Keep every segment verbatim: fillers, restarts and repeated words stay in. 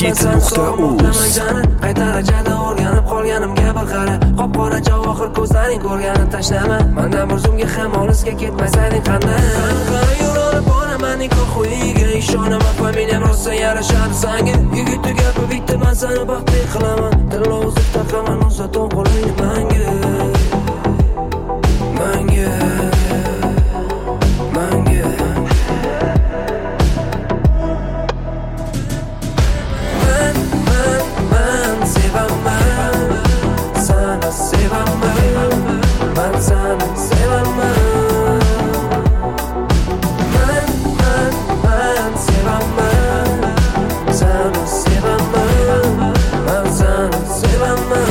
megahit nuqta uz. Qay darajada o'rganib qolganimga bir qara. Qop-qora javohir ko'zlaring ko'rgani tashlama. Mendan bir zumga ham olisga ketmasayding qanday? Qara yo'lib boraman nikoh uyiga, ishonaman familiyam rosa yarashadi senga. Yigitni gapi bitta, men seni baxtli qilaman. Tillovuzib taqaman uzaton qo'lingni menga. Menga. Menga. Men, men, men sevaman. Seni sevaman. Men seni sevaman. Men, men, men sevaman. Seni sevaman. Men seni sevaman.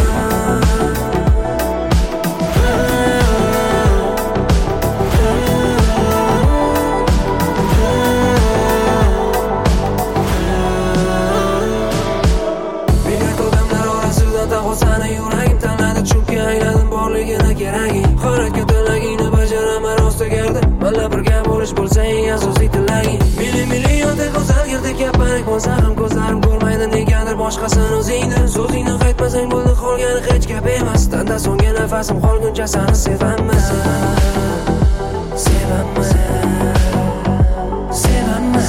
Seni yuragim tanladi chunki ayladim borligini keragi. Hayratga tilagingni bajaraman rosta gardi. Menla birga bo'lish bo'lsa eng asosiy tilaging. Million millionda go'zal girdek yaparak bo'lsa ham ko'zlarim ko'rmaydi negadir boshqasini o'zingni. So'zingni qaytmasang bo'ldi qolgani hech gap emas. Tanda so'nggi nafasim qolguncha seni sevaman. Sevaman. Sevaman.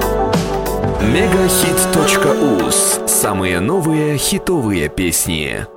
мегахит точка уз. Самые новые хитовые песни.